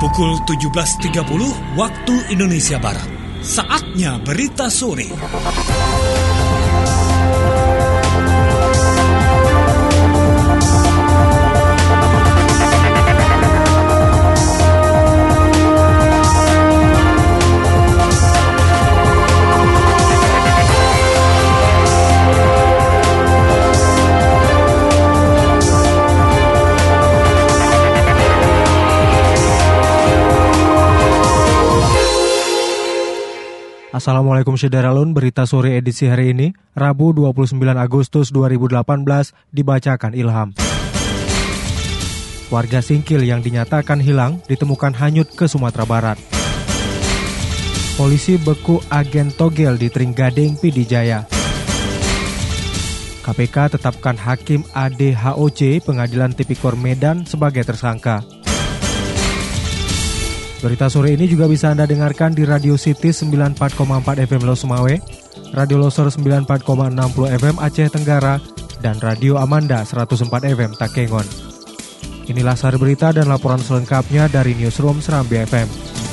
Pukul 17.30 waktu Indonesia Barat. Saatnya berita sore. Assalamualaikum Syederalun, berita sore edisi hari ini, Rabu 29 Agustus 2018, dibacakan Ilham. Warga Singkil yang dinyatakan hilang ditemukan hanyut ke Sumatera Barat. Polisi beku agen togel di Trenggading, PD Jaya. KPK tetapkan Hakim ADHOC Pengadilan Tipikor Medan sebagai tersangka. Berita sore ini juga bisa Anda dengarkan di Radio City 94,4 FM Los Sumawe, Radio Loser 94,60 FM Aceh Tenggara, dan Radio Amanda 104 FM Takengon. Inilah sari berita dan laporan selengkapnya dari Newsroom Serambi FM.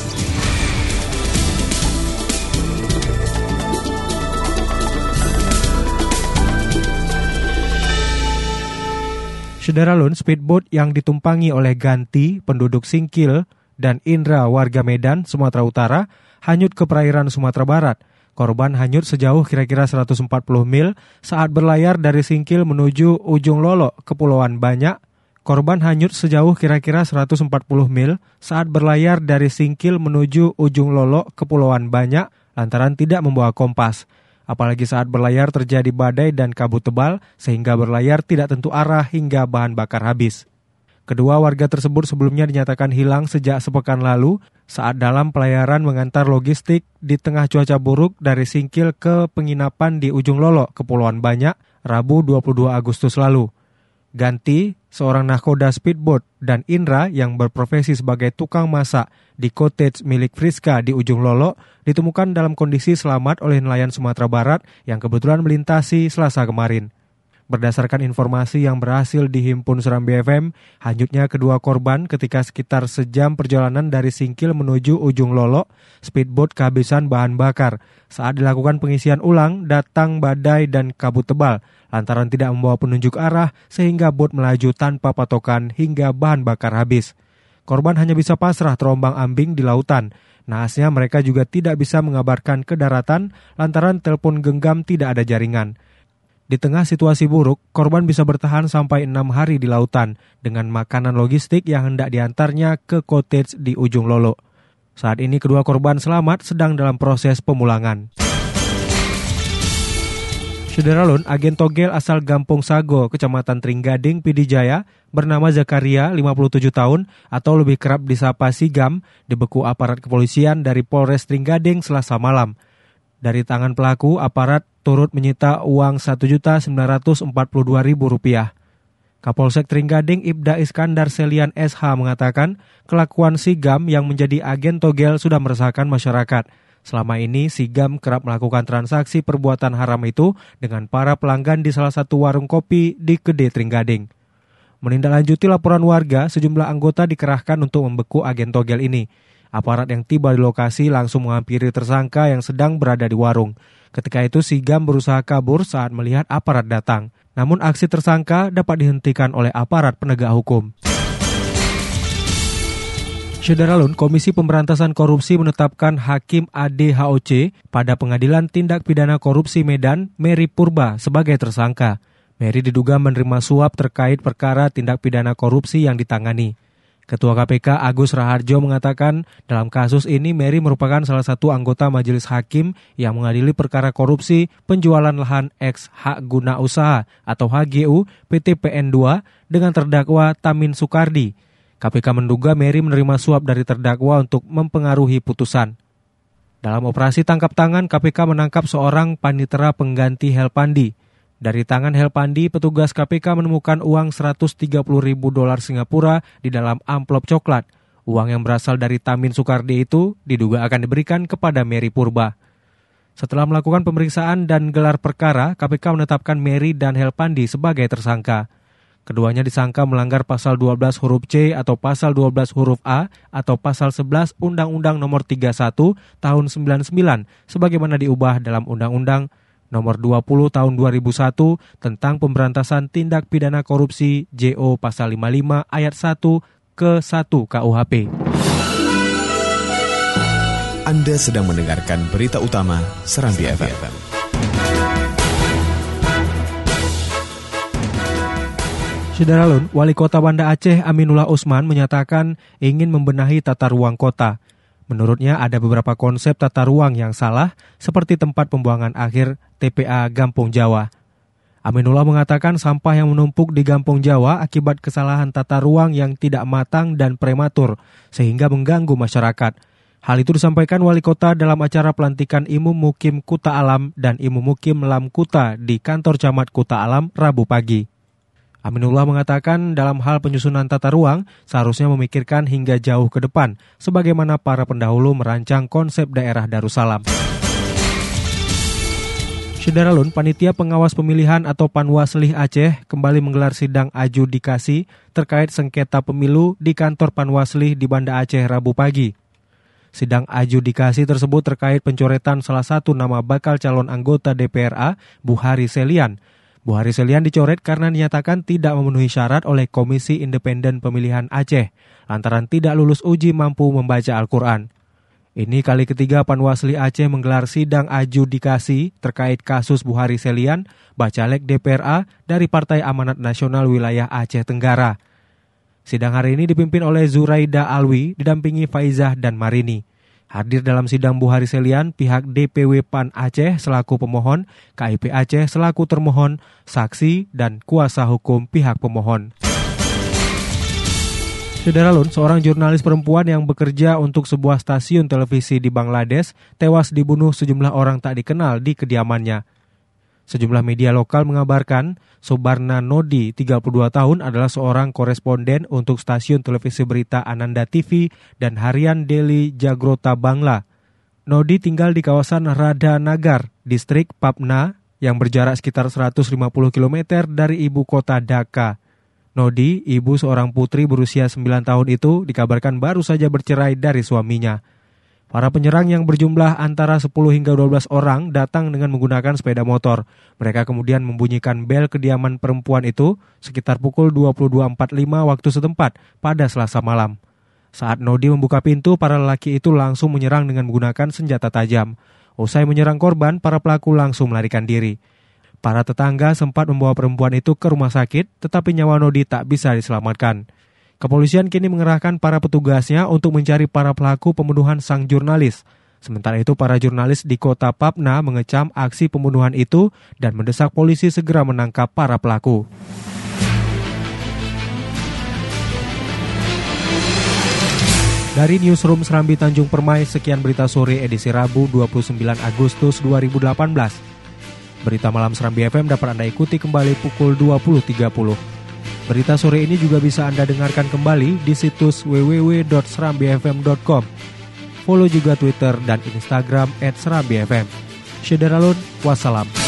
Syederalun, speedboat yang ditumpangi oleh Ganti, penduduk Singkil, dan Indra, warga Medan, Sumatera Utara, hanyut ke perairan Sumatera Barat. Korban hanyut sejauh kira-kira 140 mil saat berlayar dari Singkil menuju Ujung Lolo, Kepulauan Banyak. Korban hanyut sejauh kira-kira 140 mil saat berlayar dari Singkil menuju Ujung Lolo, Kepulauan Banyak, lantaran tidak membawa kompas. Apalagi saat berlayar terjadi badai dan kabut tebal, sehingga berlayar tidak tentu arah hingga bahan bakar habis. Kedua warga tersebut sebelumnya dinyatakan hilang sejak sepekan lalu saat dalam pelayaran mengantar logistik di tengah cuaca buruk dari Singkil ke penginapan di Ujung Lolo, Kepulauan Banyak, Rabu 22 Agustus lalu. Ganti, seorang nahkoda speedboat, dan Indra yang berprofesi sebagai tukang masak di cottage milik Friska di Ujung Lolo ditemukan dalam kondisi selamat oleh nelayan Sumatera Barat yang kebetulan melintasi Selasa kemarin. Berdasarkan informasi yang berhasil dihimpun Serambi FM, hanyutnya kedua korban ketika sekitar sejam perjalanan dari Singkil menuju Ujung Lolo, speedboat kehabisan bahan bakar. Saat dilakukan pengisian ulang, datang badai dan kabut tebal, lantaran tidak membawa penunjuk arah sehingga bot melaju tanpa patokan hingga bahan bakar habis. Korban hanya bisa pasrah terombang-ambing di lautan. Naasnya mereka juga tidak bisa mengabarkan ke daratan lantaran telepon genggam tidak ada jaringan. Di tengah situasi buruk, korban bisa bertahan sampai 6 hari di lautan dengan makanan logistik yang hendak diantarnya ke cottage di Ujung Lolo. Saat ini kedua korban selamat sedang dalam proses pemulangan. Syederalun, agen togel asal Gampong Sago, Kecamatan Trenggading, PD Jaya, bernama Zakaria, 57 tahun, atau lebih kerap disapa Sigam, dibeku aparat kepolisian dari Polres Trenggading Selasa malam. Dari tangan pelaku, aparat turut menyita uang Rp1.942.000. Kapolsek Trenggading Ibda Iskandar Selian SH mengatakan kelakuan Sigam yang menjadi agen togel sudah meresahkan masyarakat. Selama ini Sigam kerap melakukan transaksi perbuatan haram itu dengan para pelanggan di salah satu warung kopi di Kede Trenggading. Menindaklanjuti laporan warga, sejumlah anggota dikerahkan untuk membeku agen togel ini. Aparat yang tiba di lokasi langsung menghampiri tersangka yang sedang berada di warung. Ketika itu Sigam berusaha kabur saat melihat aparat datang. Namun aksi tersangka dapat dihentikan oleh aparat penegak hukum. Syederalun, Komisi Pemberantasan Korupsi menetapkan Hakim ADHOC pada Pengadilan Tindak Pidana Korupsi Medan, Mary Purba, sebagai tersangka. Mary diduga menerima suap terkait perkara tindak pidana korupsi yang ditangani. Ketua KPK Agus Raharjo mengatakan dalam kasus ini Mary merupakan salah satu anggota majelis hakim yang mengadili perkara korupsi penjualan lahan eks hak guna usaha atau HGU PT PN2 dengan terdakwa Tamin Soekardi. KPK menduga Mary menerima suap dari terdakwa untuk mempengaruhi putusan. Dalam operasi tangkap tangan, KPK menangkap seorang panitera pengganti Helpandi. Dari tangan Helpandi, petugas KPK menemukan uang $130.000 Singapura di dalam amplop coklat. Uang yang berasal dari Tamin Soekardi itu diduga akan diberikan kepada Mary Purba. Setelah melakukan pemeriksaan dan gelar perkara, KPK menetapkan Mary dan Helpandi sebagai tersangka. Keduanya disangka melanggar pasal 12 huruf C atau pasal 12 huruf A atau pasal 11 Undang-Undang Nomor 31 Tahun 99 sebagaimana diubah dalam Undang-Undang Nomor 20 Tahun 2001 tentang pemberantasan tindak pidana korupsi JO pasal 55 ayat 1 ke 1 KUHP. Anda sedang mendengarkan berita utama Serambi FM. Syederalun, Wali Kota Banda Aceh Aminullah Usman menyatakan ingin membenahi tata ruang kota. Menurutnya ada beberapa konsep tata ruang yang salah, seperti tempat pembuangan akhir TPA Gampong Jawa. Aminullah mengatakan sampah yang menumpuk di Gampong Jawa akibat kesalahan tata ruang yang tidak matang dan prematur, sehingga mengganggu masyarakat. Hal itu disampaikan Wali Kota dalam acara pelantikan Imum Mukim Kuta Alam dan Imum Mukim Lam Kuta di kantor Camat Kuta Alam Rabu pagi. Aminullah mengatakan dalam hal penyusunan tata ruang seharusnya memikirkan hingga jauh ke depan, sebagaimana para pendahulu merancang konsep daerah Darussalam. Syederalun, Panitia Pengawas Pemilihan atau Panwaslih Aceh kembali menggelar sidang adjudikasi terkait sengketa pemilu di kantor Panwaslih di Banda Aceh Rabu pagi. Sidang adjudikasi tersebut terkait pencoretan salah satu nama bakal calon anggota DPRA, Buhari Selian. Buhari Selian dicoret karena dinyatakan tidak memenuhi syarat oleh Komisi Independen Pemilihan Aceh, lantaran tidak lulus uji mampu membaca Al-Quran. Ini kali ketiga Panwaslih Aceh menggelar sidang adjudikasi terkait kasus Buhari Selian, Bacalek DPRA dari Partai Amanat Nasional Wilayah Aceh Tenggara. Sidang hari ini dipimpin oleh Zuraida Alwi, didampingi Faizah dan Marini. Hadir dalam sidang Buhari Selian, pihak DPW PAN Aceh selaku pemohon, KIP Aceh selaku termohon, saksi, dan kuasa hukum pihak pemohon. Syederalun, seorang jurnalis perempuan yang bekerja untuk sebuah stasiun televisi di Bangladesh tewas dibunuh sejumlah orang tak dikenal di kediamannya. Sejumlah media lokal mengabarkan Subarna Nodi, 32 tahun, adalah seorang koresponden untuk stasiun televisi berita Ananda TV dan harian Daily Jagrota Bangla. Nodi tinggal di kawasan Radhanagar, distrik Papna, yang berjarak sekitar 150 km dari ibu kota Dhaka. Nodi, ibu seorang putri berusia 9 tahun itu, dikabarkan baru saja bercerai dari suaminya. Para penyerang yang berjumlah antara 10 hingga 12 orang datang dengan menggunakan sepeda motor. Mereka kemudian membunyikan bel kediaman perempuan itu sekitar pukul 22.45 waktu setempat pada Selasa malam. Saat Nodi membuka pintu, para lelaki itu langsung menyerang dengan menggunakan senjata tajam. Usai menyerang korban, para pelaku langsung melarikan diri. Para tetangga sempat membawa perempuan itu ke rumah sakit, tetapi nyawa Nodi tak bisa diselamatkan. Kepolisian kini mengerahkan para petugasnya untuk mencari para pelaku pembunuhan sang jurnalis. Sementara itu, para jurnalis di kota Papna mengecam aksi pembunuhan itu dan mendesak polisi segera menangkap para pelaku. Dari Newsroom Serambi Tanjung Permai, sekian berita sore edisi Rabu 29 Agustus 2018. Berita malam Serambi FM dapat Anda ikuti kembali pukul 20.30. Berita sore ini juga bisa Anda dengarkan kembali di situs www.serambifm.com. Follow juga Twitter dan Instagram @serambifm. Syederalun, wassalam.